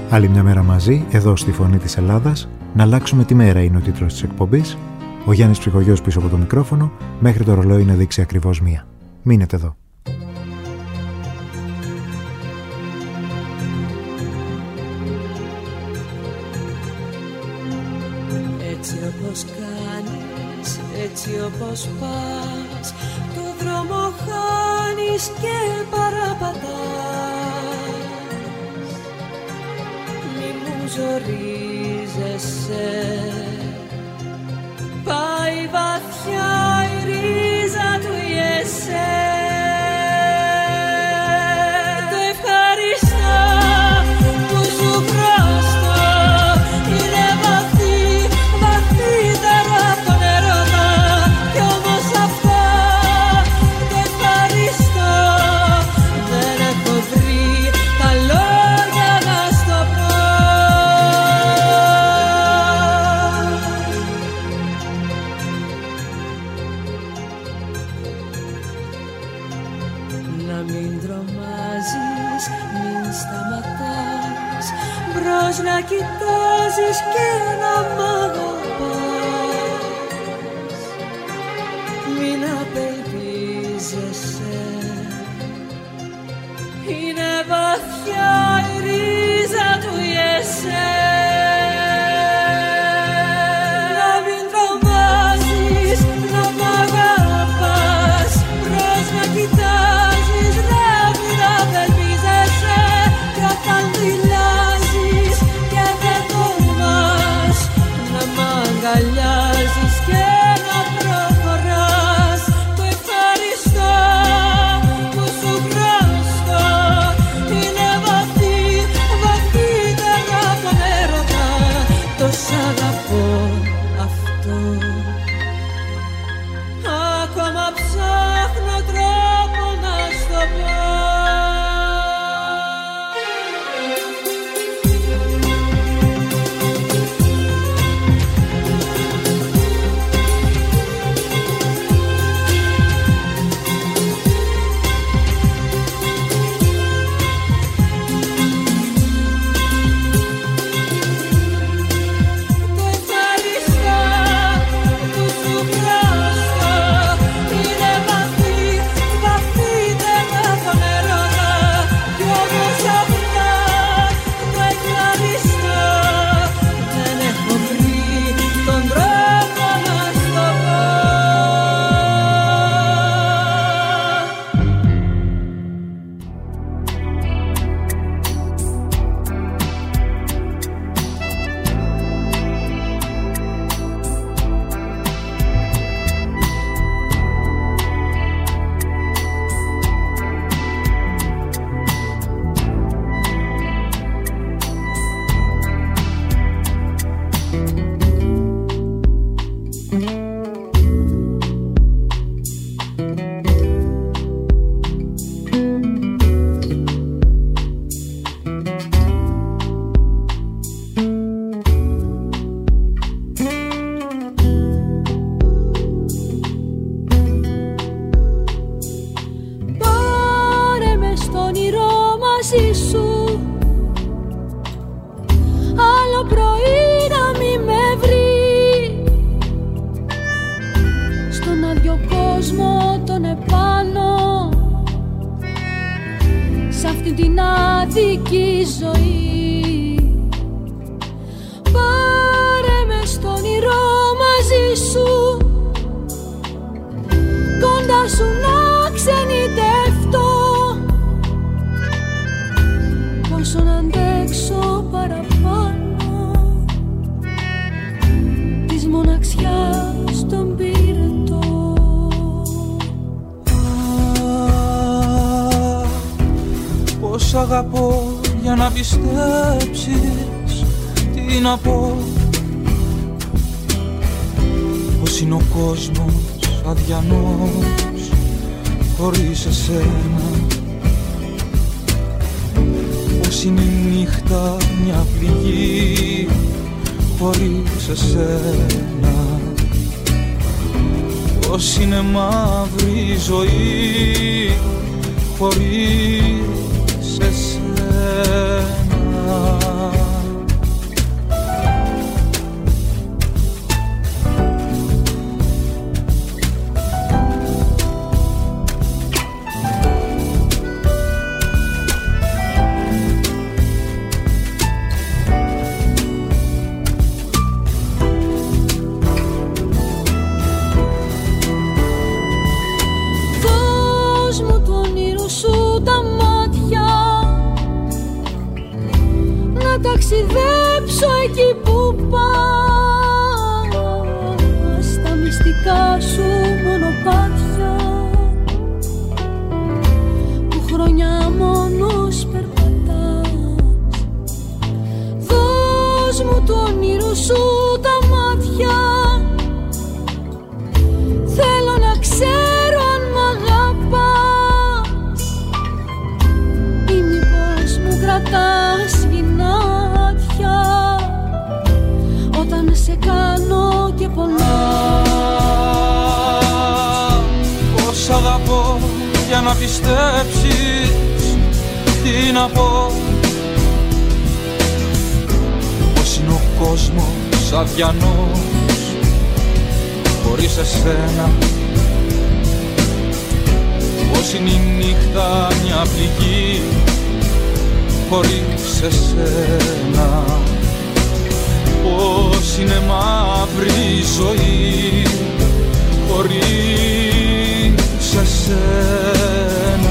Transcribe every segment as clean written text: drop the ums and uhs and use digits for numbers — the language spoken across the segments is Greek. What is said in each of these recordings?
Άλλη μια μέρα μαζί, εδώ στη Φωνή της Ελλάδας. Να αλλάξουμε τη μέρα είναι ο τίτλος της εκπομπής. Ο Γιάννης Ψυχογιός πίσω από το μικρόφωνο, μέχρι το ρολόι να δείξει ακριβώς 1. Μείνετε εδώ. Έτσι όπως κάνεις, έτσι όπως πας, το δρόμο χάνεις και παραπατάς. Μη μου ζορίζεσαι, πάει βαθιά η ρίζα του η εσέ. Το ευχαριστώ που σου χρωστώ, είναι βαθύ, βαθύτερα από τον έρωτα. Κι όμως αυτά το ευχαριστώ, δεν έχω βρει τα λόγια να στο πω. Να μην τρομάζεις, μην σταματάς, μπρος να κοιτάζεις και να μ' αγαπάς. Μην απελπίζεσαι, είναι βαθιά η ρίζα του η εσέ. Να μην τρομάζεις, να μ' αγαπάς, μπρος να κοιτάζεις, να μην απελπίζεσαι. Κι όταν δειλιάζεις και δεν τολμάς, να μ' αγκαλιάζεις και να προχωράς. Το ευχαριστώ που σου χρωστώ, είναι βαθύ, βαθύτερα από τον έρωτα. Το σ' αγαπώ αυτό, ακόμα ψάχνω τρόπο να στο πω. Το ευχαριστώ που σου χρωστώ, είναι βαθύ, βαθύτερα από τον έρωτα. Κι όμως αυτά το ευχαριστώ, δεν έχω βρει τον τρόπο να στο πω. Πάρε με στο όνειρο μαζί σου, άλλο πρωί να μη με βρει. Στον άδειο κόσμο τον επάνω, σ' αυτή την άδικη ζωή. Πάρε με στο όνειρο μαζί σου, κοντά σου να ξενιτευτώ. Πόσο να αντέξω παραπάνω της μοναξιάς τον πυρετό. Πώς αγαπώ για να πιστέψεις, τι να πω. Πώς είναι ο κόσμος αδιανός χωρίς εσένα. Πώς είναι η νύχτα μια πληγή χωρίς εσένα. Πώς είναι μαύρη η ζωή χωρίς εσένα. εκεί που πας, τα μυστικά σου μονοπάτια που χρόνια μόνος περπατάς. Δώσ' μου του όνειρου σου τα μάτια, θέλω να ξέρω αν μ' αγαπάς ή μήπως μου κρατάς γυνάτια όταν σε κάνω και πονάω. Πώς αγαπώ για να πιστέψεις, τι να πω. Πώς είναι ο κόσμος αδιανός χωρίς εσένα. Πώς είναι η νύχτα μια πληγή χωρίς εσένα. Πώς είναι μαύρη η ζωή χωρίς εσένα.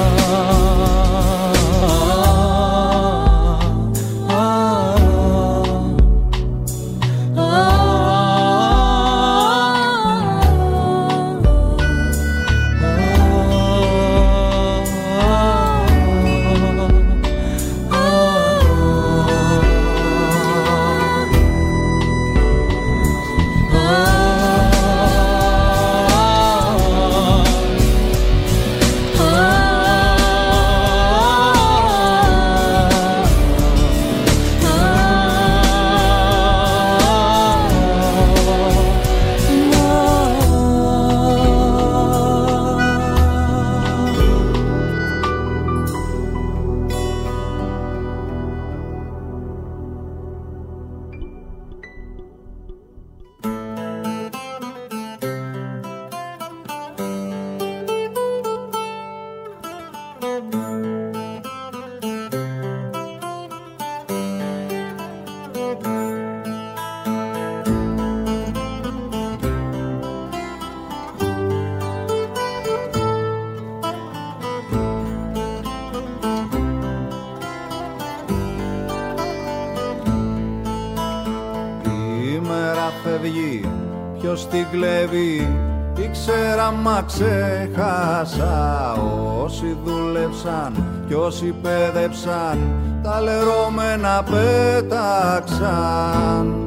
Ποιος την κλέβει, ήξερα μα ξέχασα. Όσοι δούλεψαν κι όσοι πέδεψαν, τα λερώμενα πέταξαν.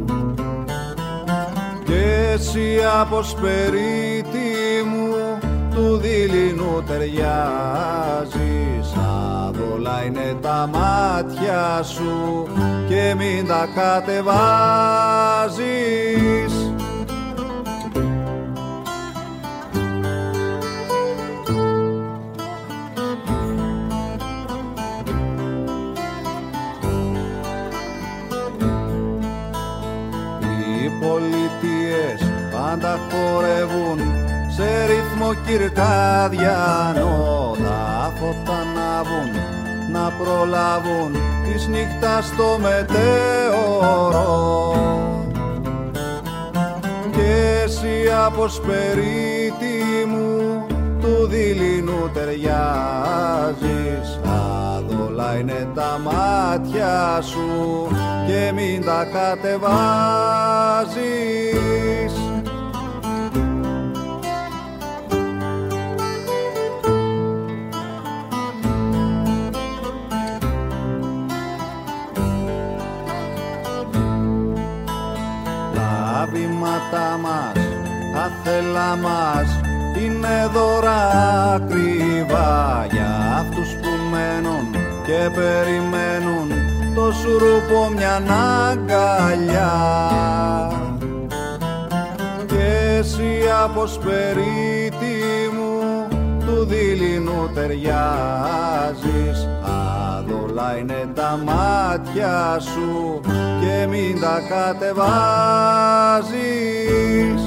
Κι εσύ από σπερίτη μου του δειλινού ταιριάζεις. Άδολα είναι τα μάτια σου και μην τα κατεβάζεις. Πολιτείες πάντα χορεύουν σε ρυθμό κυρκάδιανο. Τα φώτα ανάβουν να προλάβουν της νύχτας το μετέωρο. Κι εσύ από σπερίτη μου του δειλινού ταιριάζεις. Άδολα είναι τα μάτια σου και μην τα κατεβάζεις. Τα βήματα μας, τα θέλα μας είναι δώρα ακριβά για αυτούς που μένουν και περιμένουν το σουρούπο μια αγκαλιά. Και εσύ από σπερίτη μου του δειλινού ταιριάζεις. Άδολα είναι τα μάτια σου και μην τα κατεβάζεις.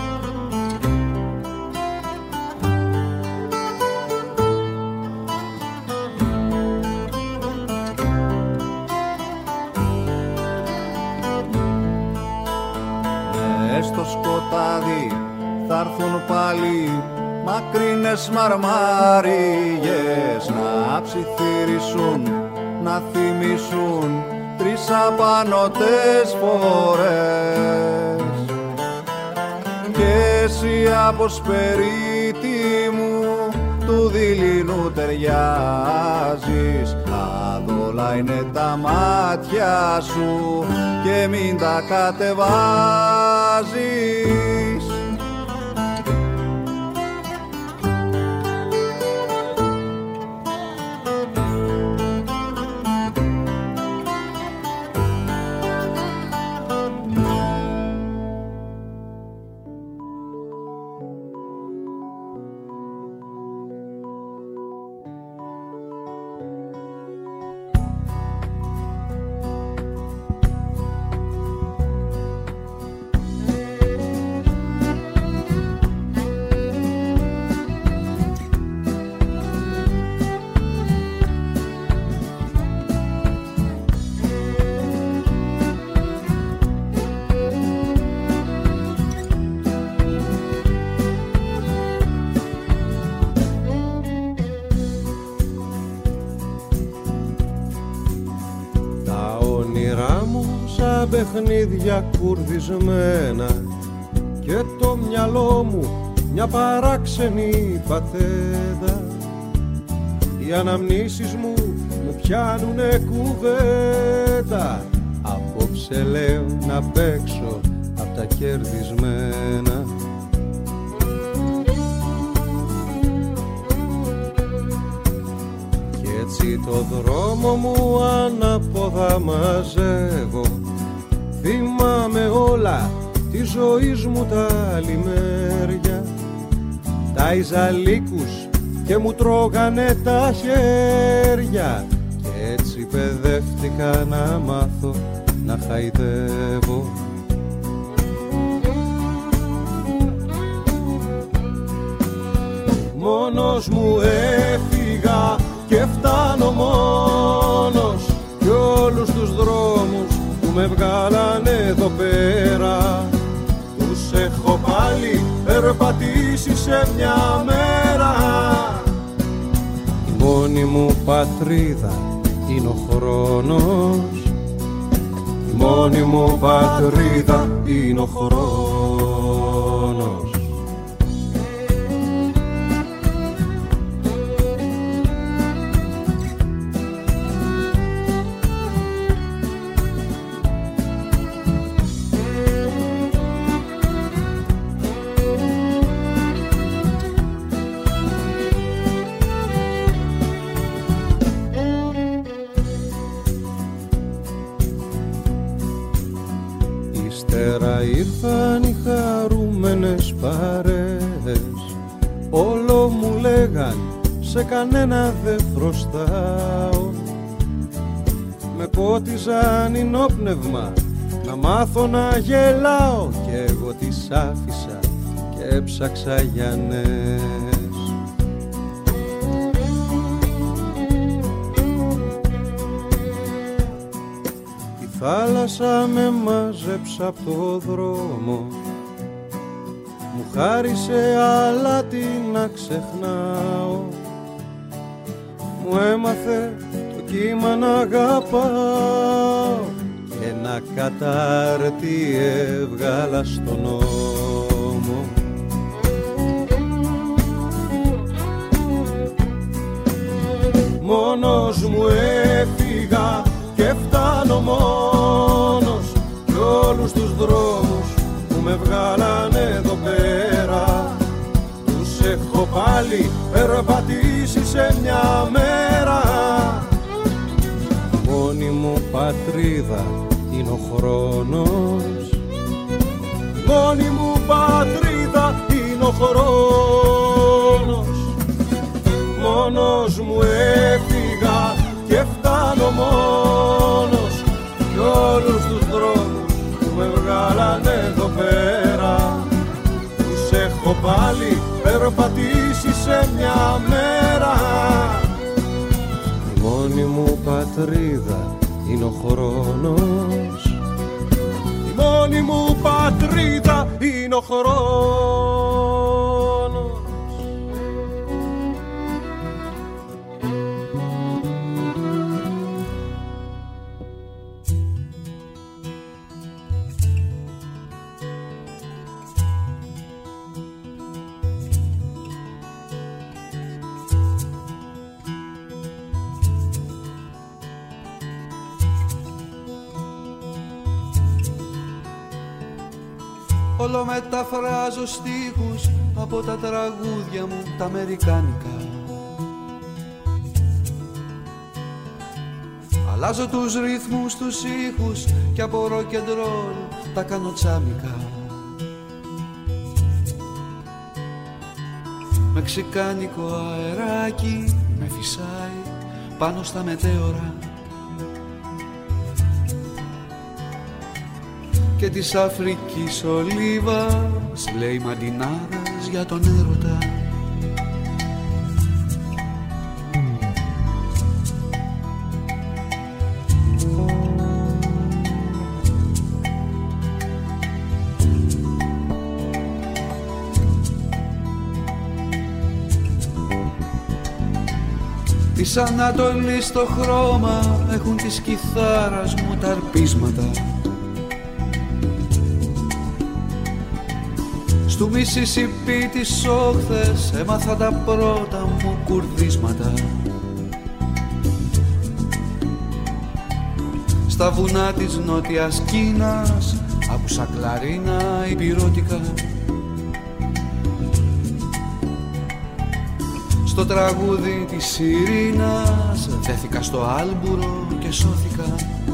Στο σκοτάδι θα έρθουν πάλι μακρινές μαρμάριες να ψιθυρίσουν, να θυμίσουν 3 απανωτές φορές και εσύ από σπερίτη μου του δειλινού ταιριάζεις. Αδόλα είναι τα μάτια σου και μην τα κατεβάζεις. Παιχνίδια κουρδισμένα και το μυαλό μου μια παράξενη πατέντα. Οι αναμνήσεις μου πιάνουνε κουβέντα. Απόψε λέω να παίξω απ' τα κερδισμένα. Κι έτσι το δρόμο μου ανάποδα μαζεύω. Θυμάμαι όλα τη ζωής μου τα λιμέρια. Τα Ιζαλίκους και μου τρώγανε τα χέρια. Κι έτσι παιδεύτηκα να μάθω να χαϊδεύω. Μόνος μου έφυγα και φτάνω μόνος. Κι όλους τους δρόμους που με βγάλανε εδώ πέρα τους έχω πάλι περπατήσει σε μια μέρα. Η μόνη μου πατρίδα είναι ο χρόνος. Η μόνη μου πατρίδα είναι ο χρόνος. Ήρθαν οι χαρούμενες παρέες. Όλο μου λέγαν σε κανένα δεν χρωστάω. Με πότιζαν ενόπνευμα να μάθω να γελάω. Κι εγώ τις άφησα και έψαξα για νέες. Η θάλασσα με μάζεψε απ' το δρόμο. Μου χάρισε αλάτι να ξεχνάω. Μου έμαθε το κύμα να αγαπάω. Και ένα κατάρτι έβγαλα στον νόμο. Μόνος μου έφυγα και φτάνω μόνος. Κι όλους τους δρόμους που με βγάλανε εδώ πέρα τους έχω πάλι περπατήσει σε μια μέρα. Μόνη μου πατρίδα είναι ο χρόνος. Μόνη μου πατρίδα είναι ο χρόνος. Μόνος μου έφυγα και φτάνω μόνος. Κι όλους τους δρόμους που με βγάλανε εδώ πέρα τους έχω πάλι περπατήσει σε μια μέρα. Η μόνη μου πατρίδα είναι ο χρόνος. Η μόνη μου πατρίδα είναι ο χρόνος. Όλο μεταφράζω στίχους από τα τραγούδια μου τα αμερικάνικα. Αλλάζω τους ρυθμούς, τους ήχους και από rock and roll τα κάνω τσάμικα. Μεξικάνικο αεράκι με φυσάει πάνω στα μετέωρα και της Αφρικής ολίβας λέει μαντινάδας για τον έρωτα. Της Ανατολής το χρώμα έχουν της κιθάρας μου τα αρπίσματα. Στου Μισισιπί τις όχθες έμαθα τα πρώτα μου κουρδίσματα. Στα βουνά της Νότιας Κίνας άκουσα κλαρίνα υπηρώτικα. Στο τραγούδι της Ειρήνας δέθηκα στο άλμπουρο και σώθηκα.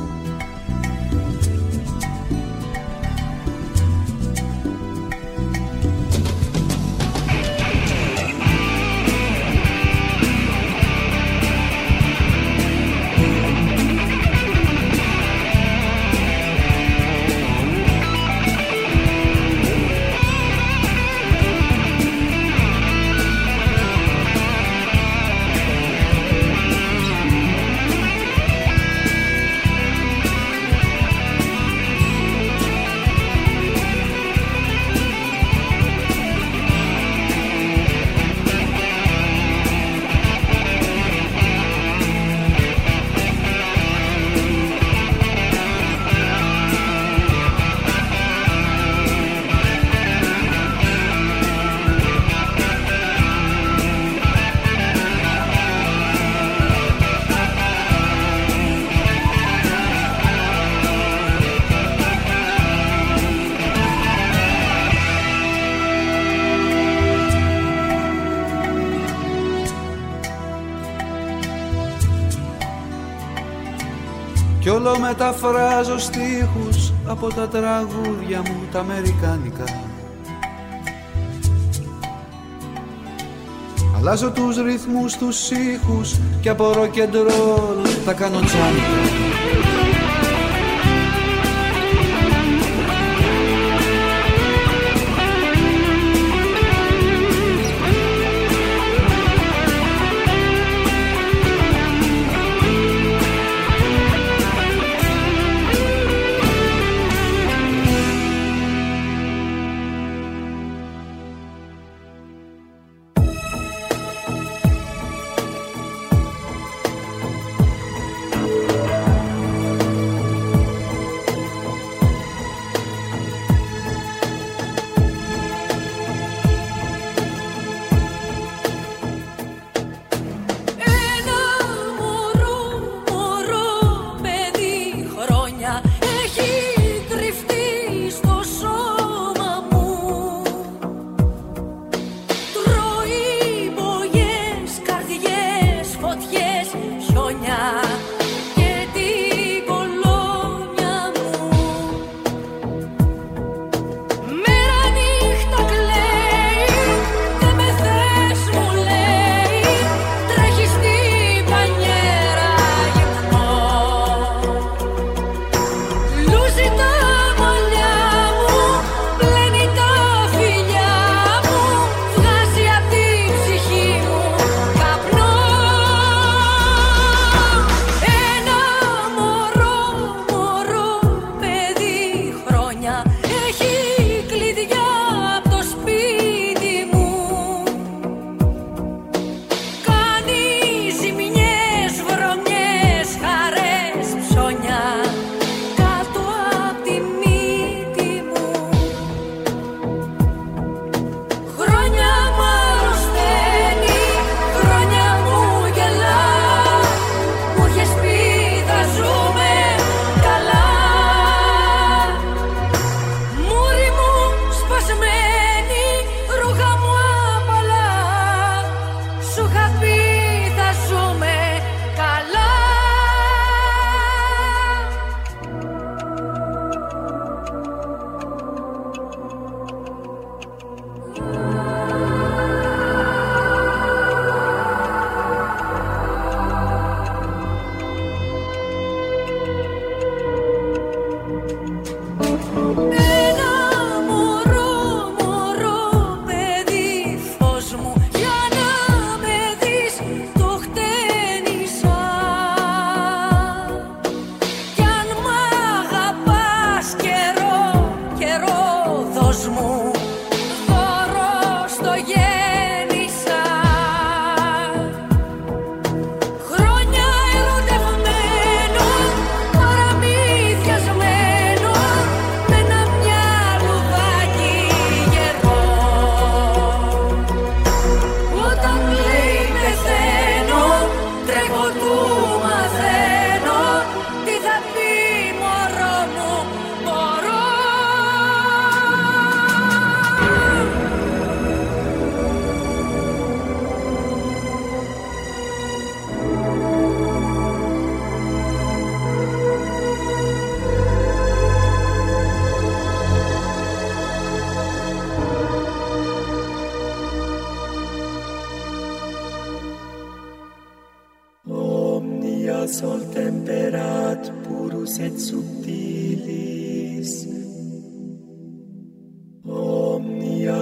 Κι όλο μεταφράζω στίχους από τα τραγούδια μου τα αμερικάνικα. Αλλάζω τους ρυθμούς, τους ήχους και από rock and roll τα κάνω τσάμικα.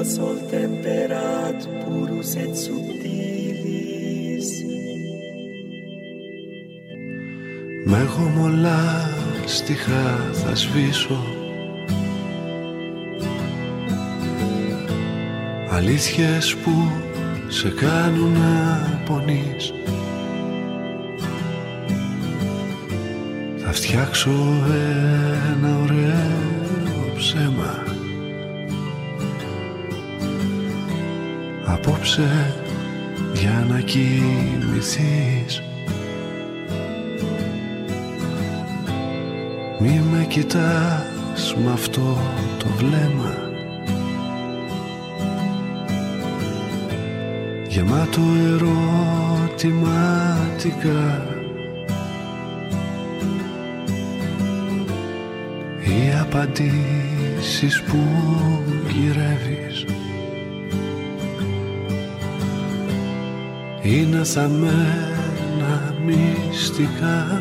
sol temperat purus et subtilis. Με γομολά στιχά θα σβήσω, αλήθειες που σε κάνουν να πονείς. Θα φτιάξω ένα ωραίο ψέμα απόψε για να κοιμηθείς. Μη με κοιτάς μ' αυτό το βλέμμα γεμάτο ερωτηματικά. Οι απαντήσεις που γυρεύεις είναι θαμμένα μυστικά.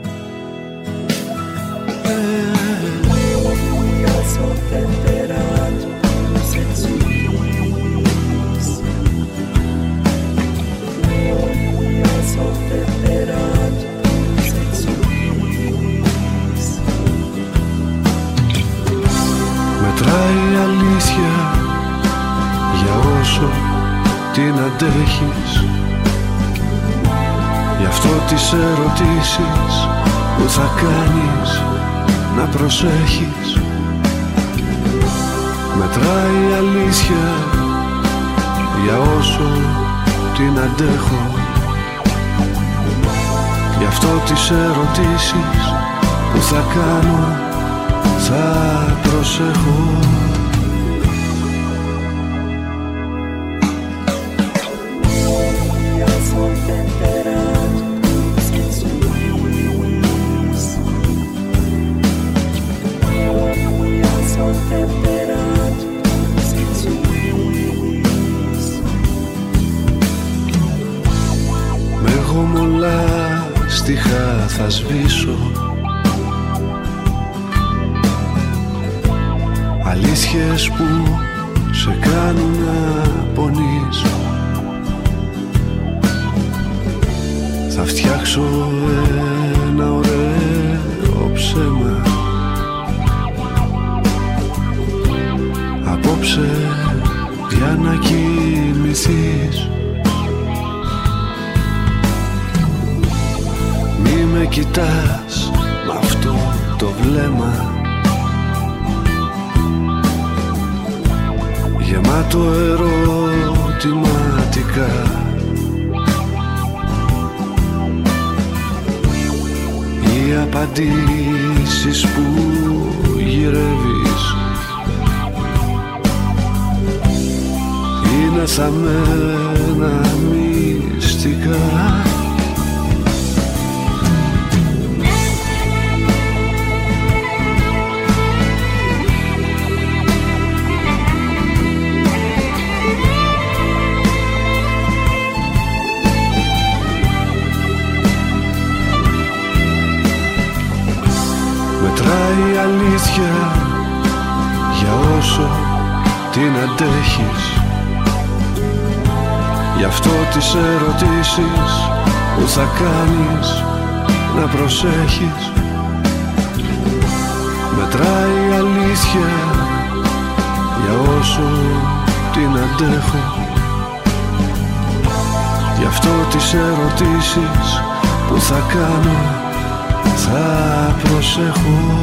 Sol temperat purus et subtilis. Sol temperat purus et subtilis. Μετράει η αλήθεια για όσο την αντέχεις. Γι' αυτό τις ερωτήσεις που θα κάνεις να προσέχεις. Μετράει η αλήθεια για όσο την αντέχω. Γι' αυτό τις ερωτήσεις που θα κάνω θα προσέχω. Στιχά θα σβήσω, αλήθειες που σε κάνουν να πονείς. Θα φτιάξω ένα ωραίο ψέμα απόψε για να κοιμηθείς. Μη με κοιτάς μ' αυτό το βλέμμα γεμάτο ερωτηματικά. Οι απαντήσεις που γυρεύεις είναι θαμμένα μυστικά. Μετράει η αλήθεια για όσο την αντέχεις. Γι' αυτό τις ερωτήσεις που θα κάνεις να προσέχεις. Μετράει η αλήθεια για όσο την αντέχω. Γι' αυτό τις ερωτήσεις που θα κάνω θα προσέχω.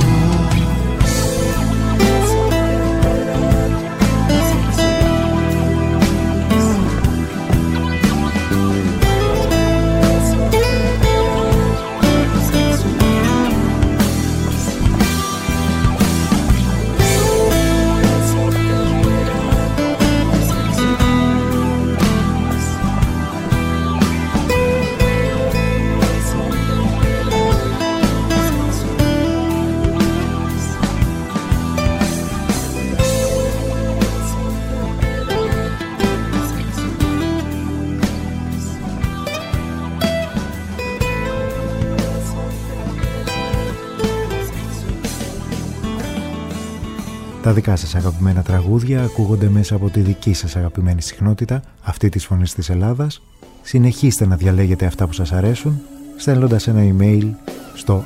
Τα δικά σας αγαπημένα τραγούδια ακούγονται μέσα από τη δική σας αγαπημένη συχνότητα, αυτή της Φωνής της Ελλάδας. Συνεχίστε να διαλέγετε αυτά που σας αρέσουν, στέλνοντας ένα email στο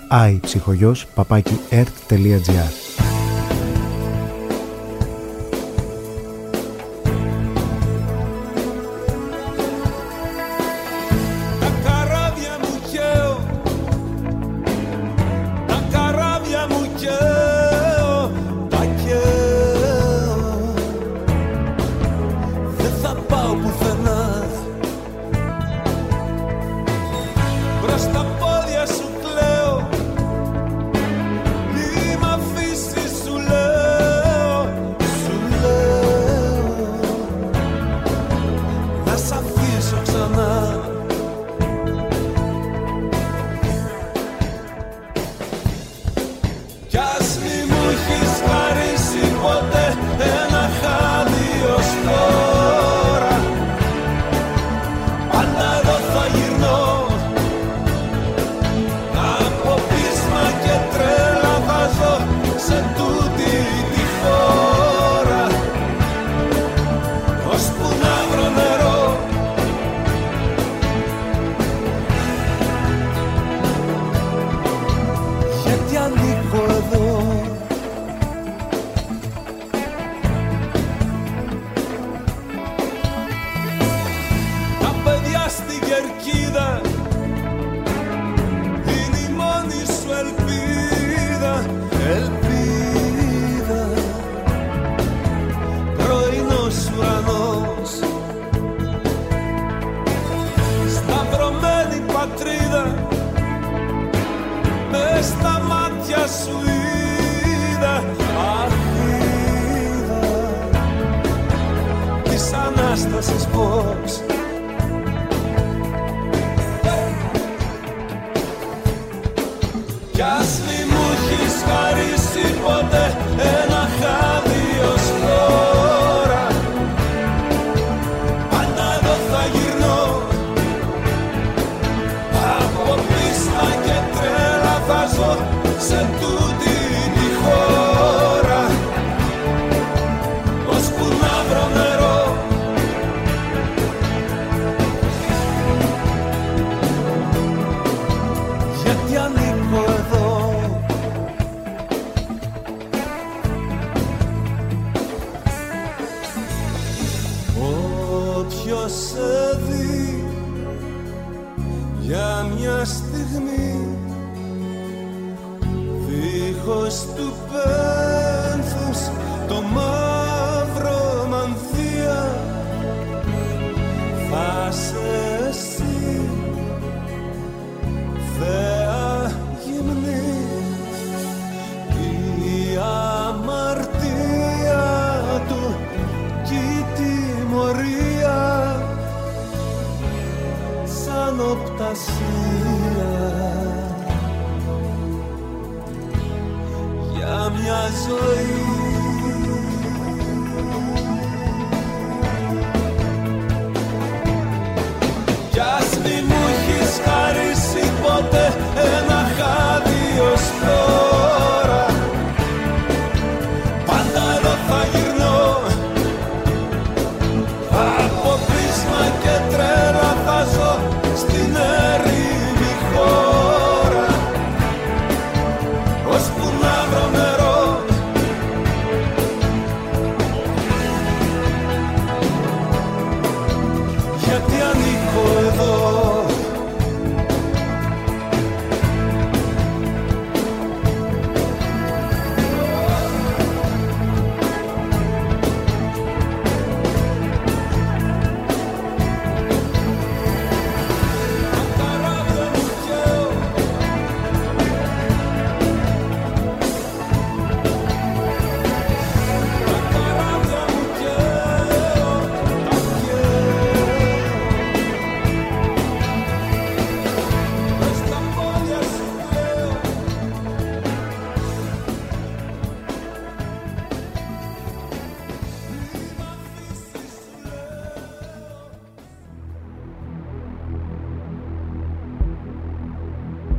ipsychogos@ert.gr.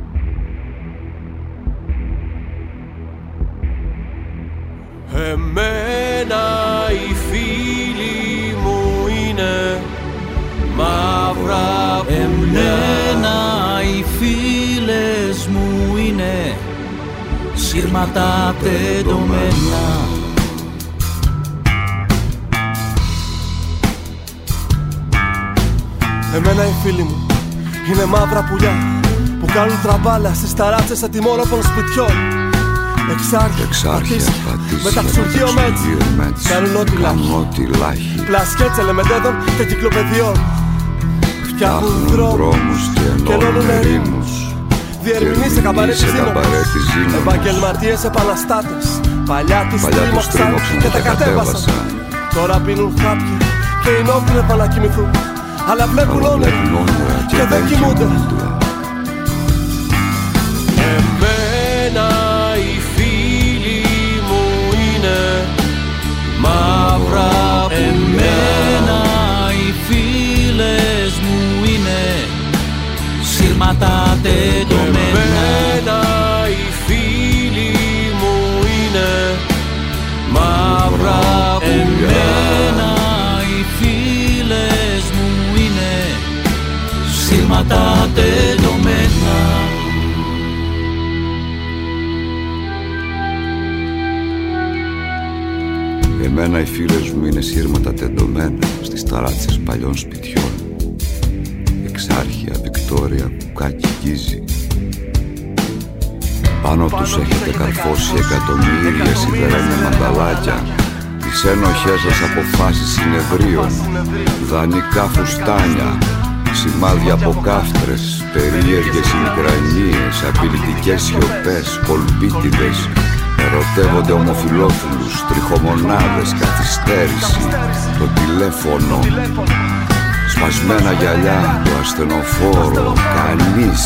Εμένα οι φίλοι μου είναι μαύρα πουλιά. Οι φίλες μου είναι σύρματα τεντωμένα. Εμένα οι φίλοι μου είναι μαύρα πουλιά που κάνουν τραμπάλα στις ταράτσες ατιμόρροπων σπιτιών. Εξάρχεια, πατήσια, μεταξουργείο μέτς, κάνουν ό,τι λάχει. Πλασκέτς ελεμεντέδων και κυκλοπαιδιών. Φτιάχνουν δρόμους και ενώνουν ερήμους. Διερμηνείς σε καμπαρέτη Ζήνωνος. Επαγγελματίες επαναστάτες, παλιά τους τρίμωξαν και τα κατέβασαν. Τώρα πίνουν χάπια και είναι όπλευα να κοιμηθούν, αλλά βλέπουν όνειρα και δεν κοιμούνται. Εμένα οι φίλοι μου είναι μαύρα πουλιά. Εμένα οι φίλες μου είναι σύρματα τεντωμένα. Εμένα οι φίλοι μου είναι μαύρα πουλιά. Εμένα οι φίλες μου είναι σύρματα τεντωμένα. Εμένα οι φίλες μου είναι σύρματα τεντωμένα στις ταράτσες παλιών σπιτιών. Εξάρχεια, Βικτόρια, Κουκάκι, Γκίζι. Πάνω τους έχετε καρφώσει εκατομμύρια σιδερένια μανταλάκια, τις ένοχές σας αποφάσεις συνεδρίων, δανεικά φουστάνια, σημάδια από κάφτρες, περίεργες ημικρανίες, απειλητικές σιωπές, κολπίτιδες. Ερωτεύονται ομοφυλόφιλους, τριχομονάδες, καθυστέρηση, το τηλέφωνο, σπασμένα γυαλιά, το ασθενοφόρο, κανείς.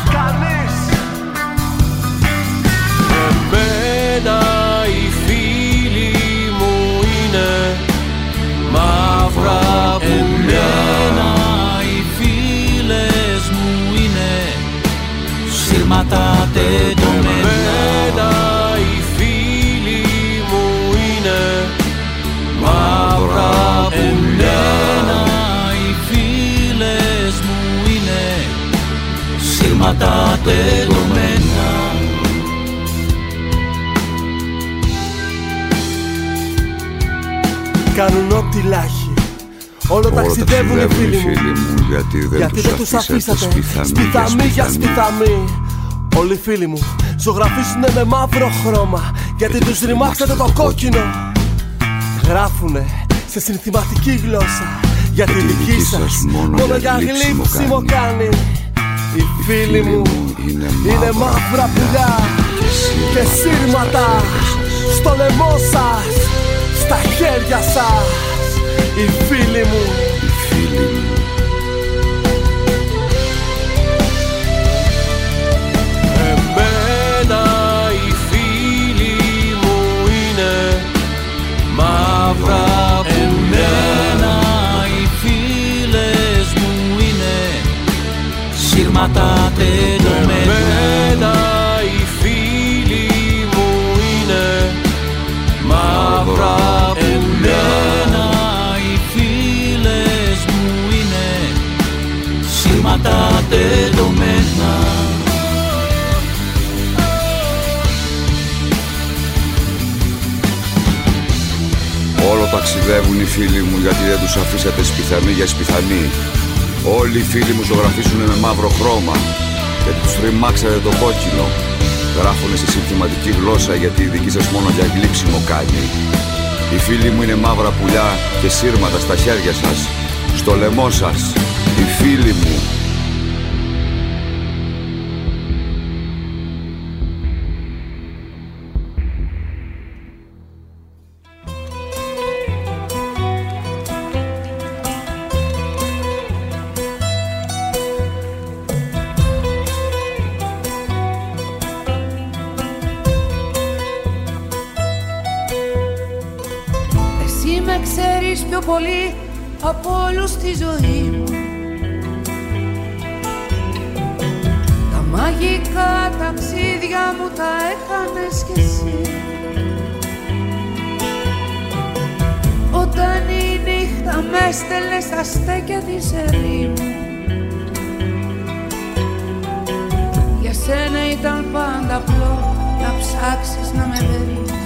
Εμένα οι φίλοι μου είναι μαύρα πουλιά. Εμένα οι φίλες μου είναι σύρματα τεντωμένα. Εμένα οι φίλοι μου είναι μαύρα πουλιά. Εμένα οι φίλες μου είναι σύρματα τεντωμένα. Κάνουν ό,τι λάχει, όλο ταξιδεύουν οι φίλοι μου, γιατί δεν τους αφήσατε σπιθαμή για σπιθαμή. Όλοι οι φίλοι μου ζωγραφίσουνε με μαύρο χρώμα, γιατί τους ρημάξατε το κόκκινο. Γράφουνε σε συνθηματική γλώσσα, γιατί η δική σας μόνο για γλύψιμο κάνει. Οι φίλοι μου είναι μαύρα πουλιά και σύρματα στο λαιμό σας, στα χέρια σας. Οι φίλοι μου, εμένα οι φίλοι μου είναι μαύρα πουλιά. Εμένα οι φίλες μου είναι σύρματα τεντωμένα. Εμένα οι φίλοι μου είναι μαύρα πουλιά. Εμένα οι φίλες μου είναι σύρματα τεντωμένα. Όλο ταξιδεύουν οι φίλοι μου, γιατί δεν τους αφήσατε σπιθανή για σπιθανή. Όλοι οι φίλοι μου ζωγραφίσουν με μαύρο χρώμα, γιατί τους ρημάξατε το κόκκινο. Γράφουνε σε συνθηματική γλώσσα, γιατί η δική σας μόνο για γλύψιμο κάνει. Οι φίλοι μου είναι μαύρα πουλιά και σύρματα στα χέρια σας, στο λαιμό σας. Οι φίλοι μου. Πιο πολύ από όλους στη ζωή μου. Τα μαγικά ταξίδια μου τα έκανες κι εσύ. έστελνε στα στέκια της ερήμου. Για σένα ήταν πάντα απλό να ψάξεις να με βρεις.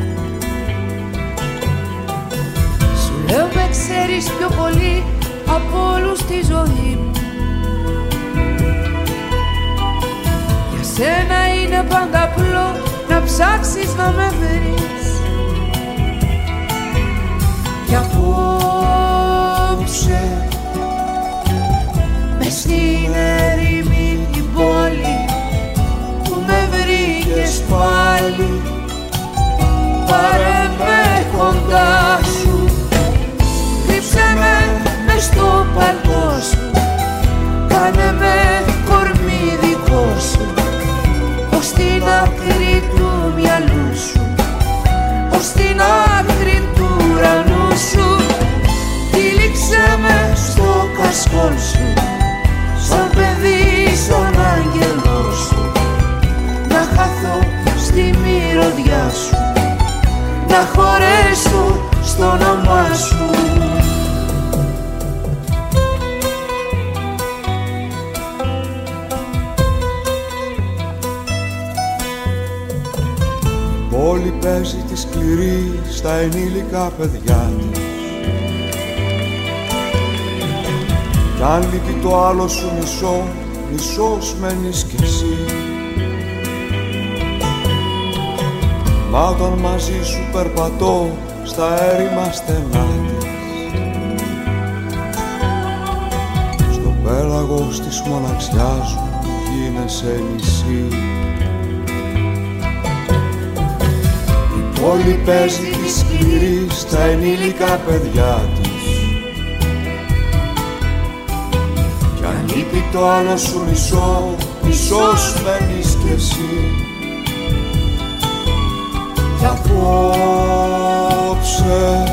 Σου λέω με ξέρεις πιο πολύ από όλους τη ζωή μου. Για σένα είναι πάντα απλό να ψάξεις να με βρεις. Κι απόψε μες στην ερήμη την πόλη που με βρήκες πάλι, πάρε με κοντά σου, κρύψε με μες στο παλτό σου, κάνε με κορμί δικό σου, ως την άκρη του μυαλού σου, ως την άκρη του ουρανού σου. Τύλιξε με στο κασκόλ σου, σαν παιδί, σαν άγγελό σου, να χαθώ στη μυρωδιά σου, να χωρέσω στο όνομά σου. Πόλη παίζει τη σκληρή στα ενήλικα παιδιά της. Κι αν λείπει το άλλο σου μισό, μισός μένεις κι εσύ. Μα όταν μαζί σου περπατώ στα έρημα στενά της, στο πέλαγος της μοναξιάς μου γίνεσαι νησί. Όλη παίζει τη σκληρή στα ενήλικα παιδιά της. Κι αν λείπει το άλλο σου μισό, μισός μένεις κι εσύ. Κι απόψε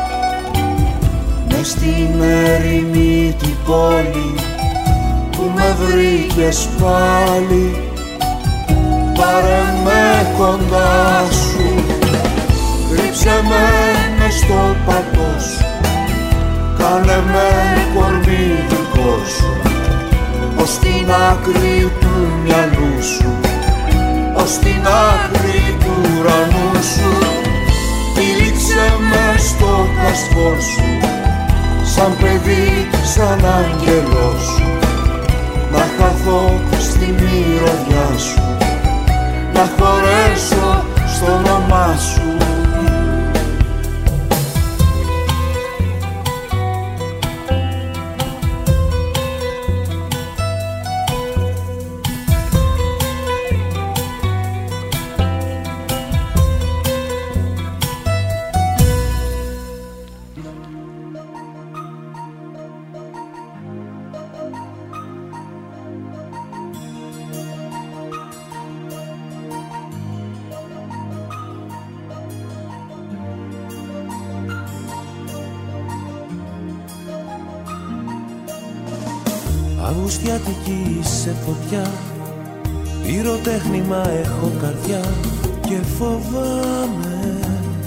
μες στην ερημή την πόλη που με βρήκες πάλι, πάρε με κοντά σου, κρύψε με μες στο παλτό σου, κάνε με κορμί δικό σου, ως την άκρη του μυαλού σου, ως την άκρη του ουρανού σου. Τύλιξε με στο κασκόλ σου, σαν παιδί, σαν άγγελό σου, να χαθώ στη μυρωδιά σου, να χωρέσω στο όνομά σου. Αυγουστιάτικη σε φωτιά, πυροτέχνημα έχω καρδιά και φοβάμαι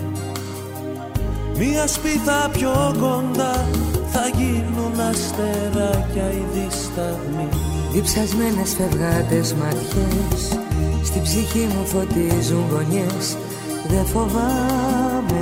μια σπίθα πιο κοντά θα γίνουν αστεράκια οι δισταγμοί. Διψασμένες φευγάτες ματιές στη ψυχή μου φωτίζουν γωνιές, δεν φοβάμαι.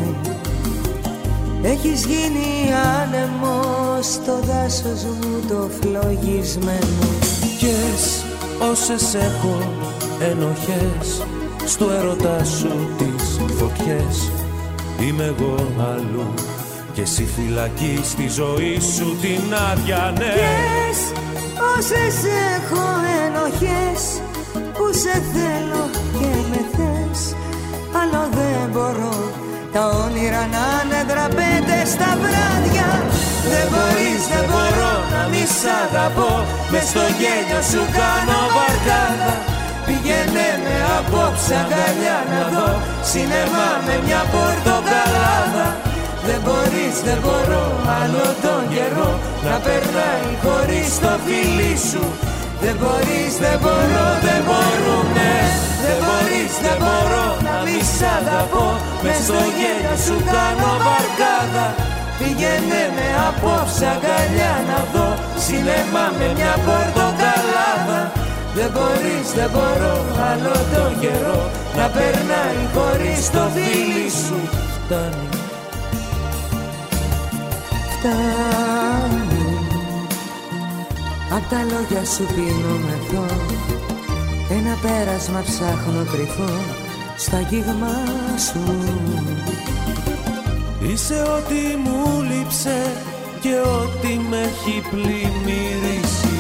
Έχεις γίνει άνεμος στο δάσος μου το φλογισμένο. Κες όσες έχω ενοχές στο έρωτά σου τις φωτιές, είμαι εγώ αλλού και εσύ φυλακή στη ζωή σου την άδεια, ναι. Κες όσες έχω ενοχές που σε θέλω και με θες, άλλο δεν μπορώ τα όνειρα να είναι δραπέτες στα βράδια. Δεν μπορείς, δεν μπορώ να μη σ' αγαπώ, μες στο γέλιο σου κάνω βαρκάδα. Πήγαινε με απόψε αγκαλιά να δω σινεμά με μια πορτοκαλάδα. Δεν μπορείς, δεν μπορώ άλλο τον καιρό να περνάει χωρίς το φίλι σου. Δεν μπορείς, δεν μπορώ, δεν μπορούμε. Δεν μπορείς, δεν μπορώ να μη σ' αγαπώ, μες στο γέλιο σου κάνω βαρκάδα. Πήγαινε με απόψε αγκαλιά να δω σινεμά με μια πορτοκαλάδα. Δεν μπορείς, δεν μπορώ άλλο τον καιρό να περνάει χωρίς το φίλι σου. Φτάνει, φτάνει. Απ' τα λόγια σου πίνω μεθό, ένα πέρασμα ψάχνω κρυφό στο αγγίγμα σου. Είσαι ό,τι μου λείψε και ό,τι με έχει πλημμυρίσει.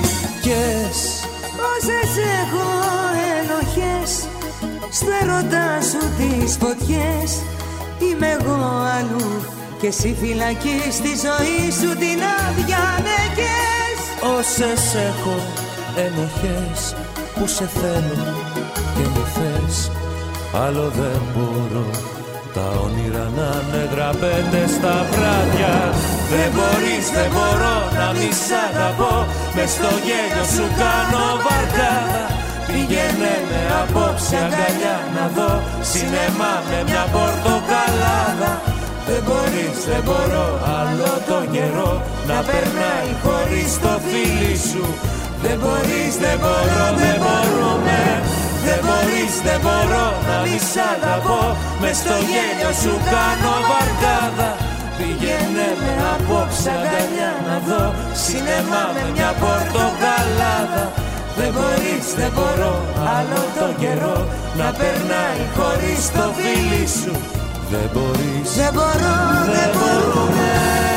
Όσες έχω ενοχές στο έρωτά σου τις φωτιές, είμαι εγώ αλλού και εσύ φυλακή στη ζωή σου την αδιανεκές. Όσες έχω ενοχές που σε θέλω και με θες, άλλο δεν μπορώ τα όνειρα να είναι δραπέτες στα βράδια. Δεν μπορείς, δεν μπορώ να μη σ' αγαπώ, μες στο γέλιο σου κάνω βαρκάδα. Πήγαινε με απόψε αγκαλιά να δω σινεμά με μια πορτοκαλάδα. Δεν μπορείς, δεν μπορώ άλλο τον καιρό να περνάει χωρίς το φίλι σου. Δεν μπορείς, δεν μπορώ, δεν μπορούμε. Δεν μπορείς, δεν μπορώ να μη σ' αγαπώ, μες στο γέλιο σου κάνω βαρκάδα. Πήγαινε με απόψε αγκαλιά να δω σινεμά με μια πορτοκαλάδα. Δεν μπορείς, δεν μπορώ άλλο τον καιρό να περνάει χωρίς το φίλι σου. Δεν μπορείς, δεν μπορώ, δεν μπορούμε.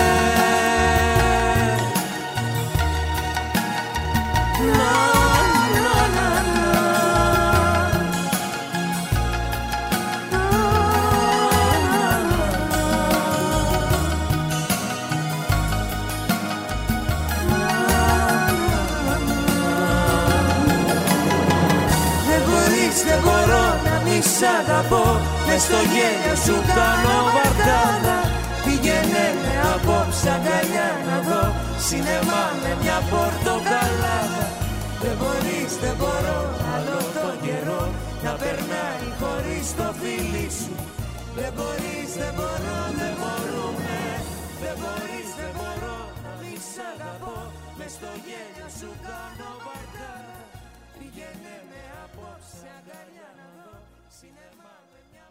Δεν μπορώ να μη σ' αγαπώ, μες στο γέλιο σου κάνω βαρκάδα. Πήγαινε με απόψε αγκαλιά να δω σινεμά με μια πορτοκαλάδα. Δεν μπορείς, δεν μπορώ άλλο τον καιρό να περνάει χωρίς το φίλι σου. Δεν μπορείς, δεν μπορώ, δεν μπορούμε. Δεν μπορείς, δεν μπορώ να μη σ' αγαπώ, μες στο γέλιο σου κάνω βαρκάδα. Πήγαινε με απόψε αγκαλιά να δω σινεμά με μια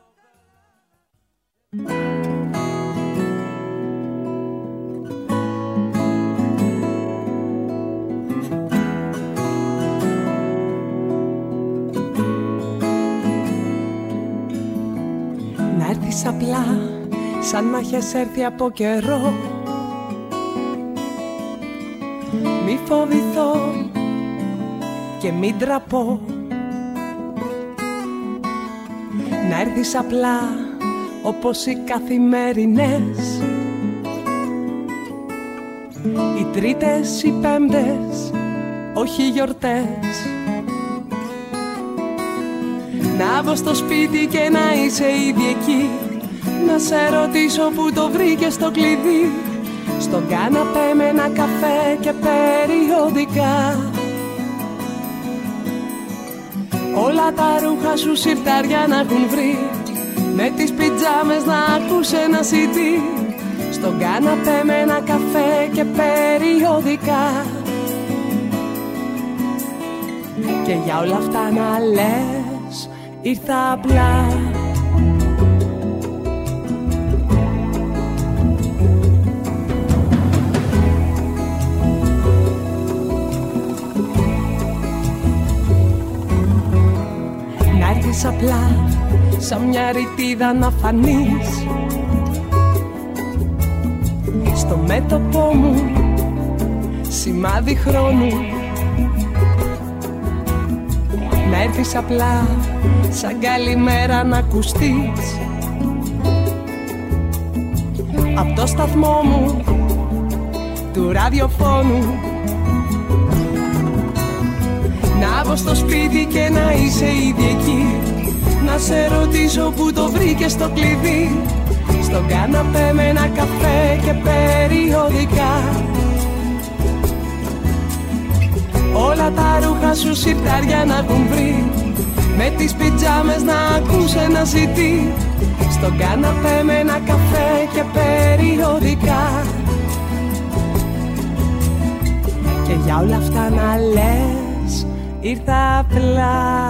πορτοκαλάδα. Να έρθεις απλά σαν να έχεις έρθει από καιρό. Μη φοβηθώ και μην τραπώ. Να έρθεις απλά όπως οι καθημερινές, οι Τρίτες, οι Πέμπτες, όχι γιορτές. Να βγω στο σπίτι και να είσαι ήδη εκεί, να σε ρωτήσω που το βρήκες το κλειδί, στον κάναπέ με ένα καφέ και περιοδικά. Όλα τα ρούχα σου σιρτάρια να έχουν βρει, με τις πιτζάμες να ακούς ένα CD, στον κάναπέ με ένα καφέ και περιοδικά. Και για όλα αυτά να λες, ήρθα απλά. Απλά σαν μια ρητίδα να φανείς στο μέτωπό μου, σημάδι χρόνου. Να έρθεις απλά σαν καλημέρα να ακουστείς απ' το σταθμό μου του ραδιοφώνου. Να βγω στο σπίτι και να είσαι ήδη εκεί, να σε ρωτήσω που το βρήκες το κλειδί, στον κάναπέ με ένα καφέ και περιοδικά. Όλα τα ρούχα σου σιρτάρια να έχουν βρει, με τις πιτζάμες να ακούς ένα CD, στον κάναπέ με ένα καφέ και περιοδικά. Και για όλα αυτά να λες ήρθα απλά.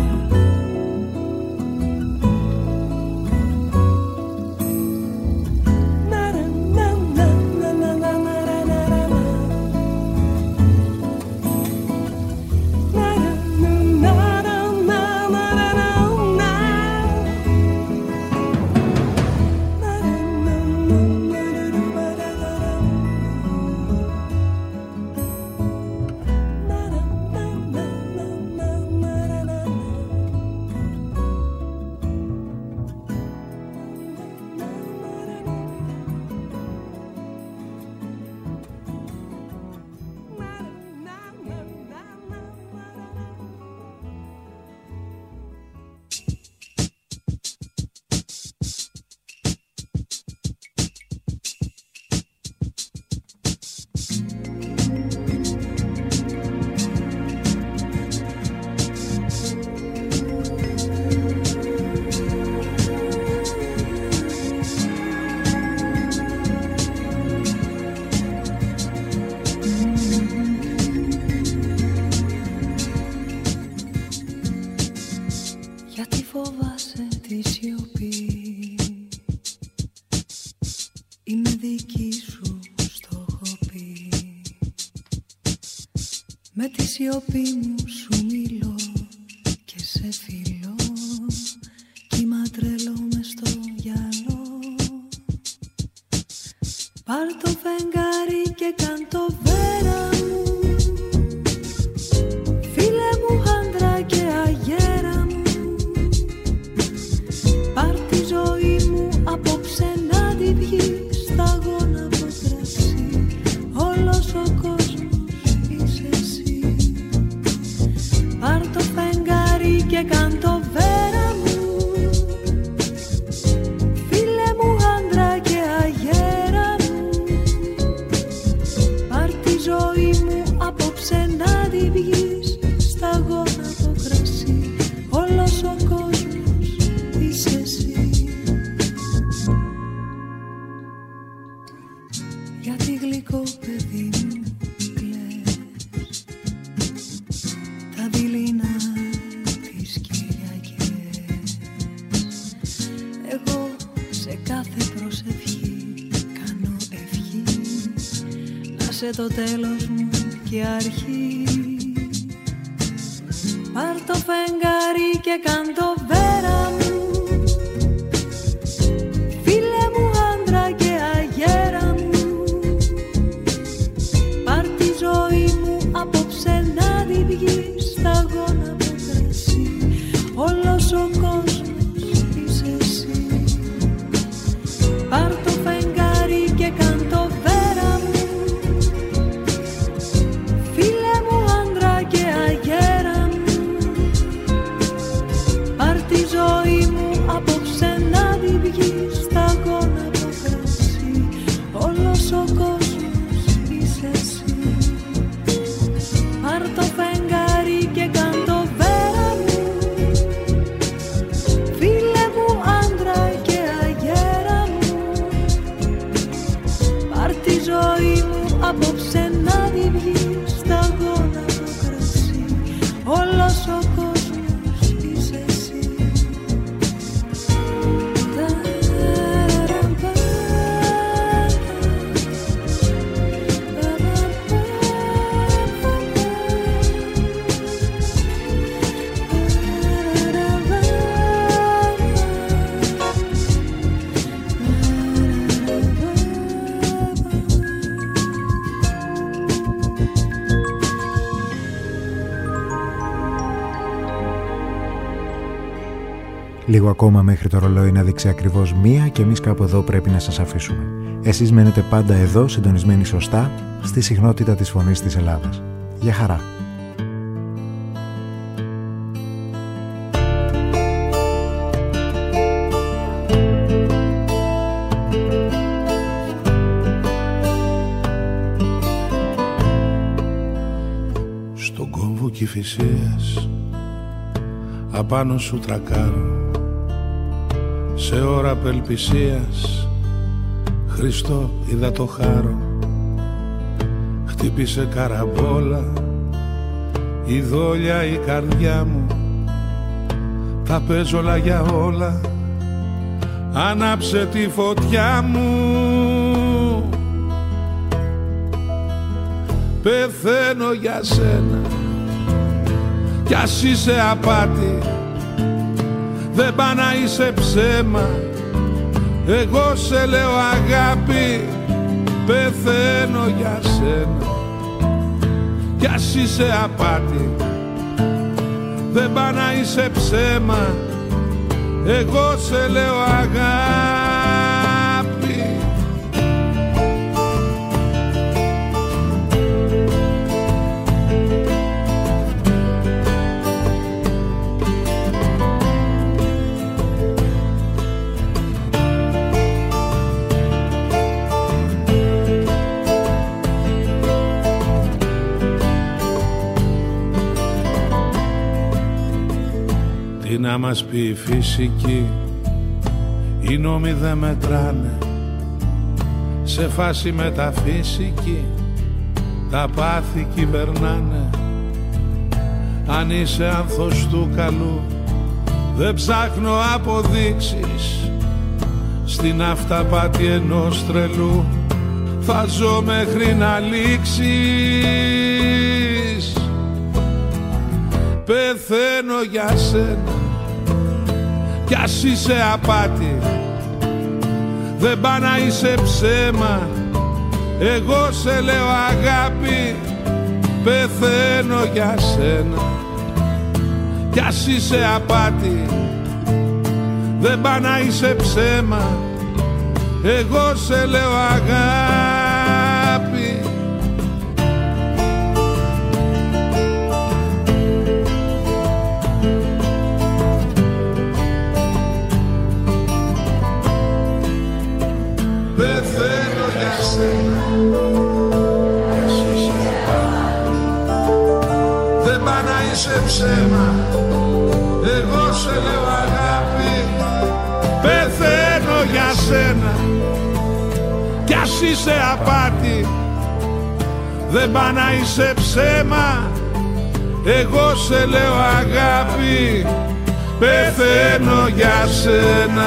σιωπή μου σου μιλώ και σε φιλώ, κύμα τρελό μες στο γυαλό. Πάρ' το φεγγάρι και κάν το βέρα μου, φίλε μου άντρα και αγέρα μου. Πάρ' τη ζωή μου απόψε να τη βγεις, σταγόνα από κρασί, όλος ο κόσμος είσαι εσύ. Πάρ' το φεγγάρι και κάν το βέρα μου, φίλε μου άντρα και αγέρα μου. Πάρ' τη ζωή μου απόψε να τη βγεις, σταγόνα από κρασί, όλος ο κόσμος είσαι εσύ. Γιατί γλυκό παιδί μου κλαις τα δειλινά τις Κυριακές. Εγώ σε κάθε προσευχή κάνω ευχή να σε το τέλος μου και αρχή. Πάρ' το φεγγάρι και κάν το βέρα μου, φίλε μου άντρα και αγέρα μου. Πάρ' τη ζωή μου απόψε να τη βγεις, σταγόνα από κρασί, όλος ο κόσμος είσαι εσύ. Πάρ' το φεγγάρι και κάν το βέρα μου, φίλε μου άντρα και αγέρα μου. Πάρ' τη ζωή μου απόψε να τη βγεις, σταγόνα από κρασί, όλος ο κόσμος είσαι εσύ. Πάρ' το φεγγάρι και κάν το βέρα μου, φίλε μου άντρα και αγέρα μου. Πάρ' τη ζωή μου απόψε να τη βγεις, σταγόνα από κρασί, όλος ο κόσμος είσαι εσύ. Λίγο ακόμα μέχρι το ρολόι να δείξει ακριβώς 1 και εμείς κάπου εδώ πρέπει να σας αφήσουμε. Εσείς μένετε πάντα εδώ, συντονισμένοι σωστά, στη συχνότητα της φωνής της Ελλάδας. Γεια χαρά! Στον κόμβο Κηφισίας απάνω σου τρακάρω, σε ώρα απελπισίας, Χριστό είδα το χάρο. Χτύπησε καραμπόλα η δόλια η καρδιά μου. Τα παίζω όλα για όλα, άναψε τη φωτιά μου. Πεθαίνω για σένα κι ας είσαι απάτη, δεν πά να είσαι ψέμα. Εγώ σε λέω αγάπη, πεθαίνω για σένα κι ας είσαι απάτη, δεν πά να είσαι ψέμα. Εγώ σε λέω αγάπη. Τι να μας πει η φυσική, οι νόμοι δεν μετράνε. Σε φάση μεταφυσική τα πάθη κυβερνάνε. Αν είσαι άνθος του καλού, δεν ψάχνω αποδείξεις. Στην αυταπάτη ενός τρελού θα ζω μέχρι να λήξεις. Πεθαίνω για σένα κι ας είσαι απάτη, δεν πά να είσαι ψέμα. Εγώ σε λέω αγάπη, πεθαίνω για σένα κι ας είσαι απάτη, δεν πά να είσαι ψέμα. Εγώ σε λέω αγάπη. Πεθαίνω για σένα κι ας είσαι απάτη, δεν πά να είσαι ψέμα. Εγώ σε λέω αγάπη, πεθαίνω για σένα κι ας είσαι απάτη, δεν πά να είσαι ψέμα. Εγώ σε λέω αγάπη, πεθαίνω για σένα.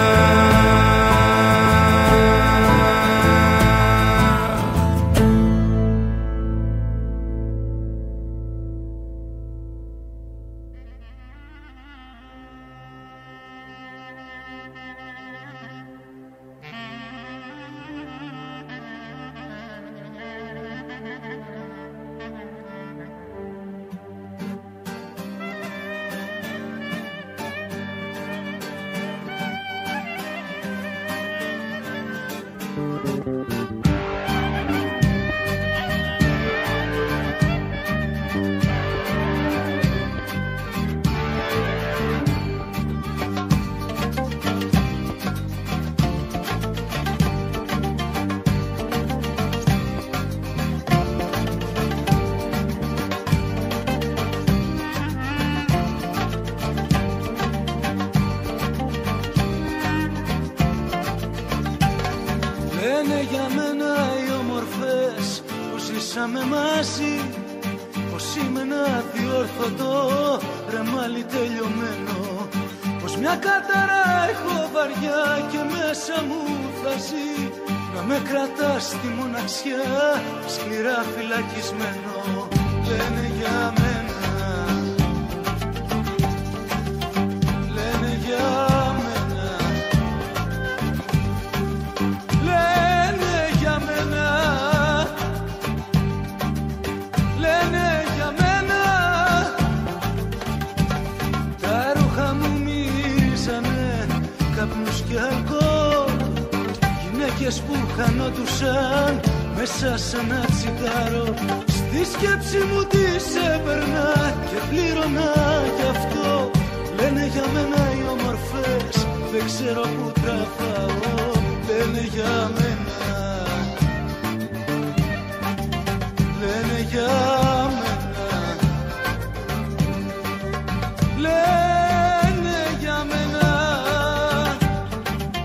Σκληρά φυλακισμένο, λένε για μένα, λένε για μένα, λένε για μένα, λένε για μένα. Τα ρούχα μου μυρίζανε καπνούς και αλκοόλ, γυναίκες που χανόντουσαν μέσα σε ένα τσιγάρο. Στη σκέψη μου τις έπαιρνα και πλήρωνα γι' αυτό. Λένε για μένα οι όμορφες, δεν ξέρω που τραβάω. Λένε για μένα, λένε για μένα, λένε για μένα,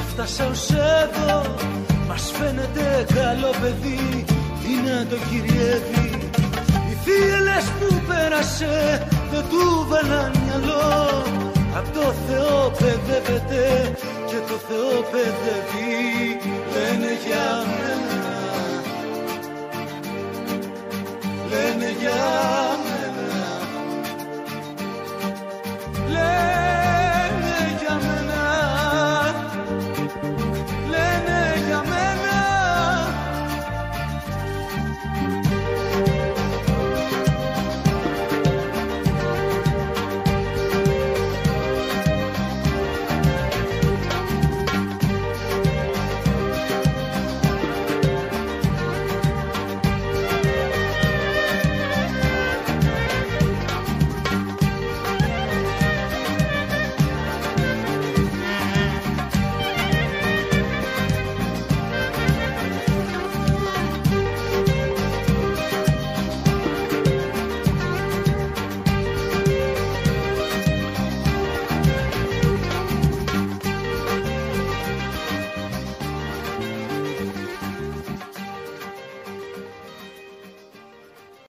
έφτασα ως εδώ. Μας φαίνεται καλό παιδί, τι να το κυριεύει. Οι θύελες που πέρασε δεν του βάλαν μυαλό. Απ' το Θεό παιδεύεται και το Θεό παιδεύει. Λένε για μένα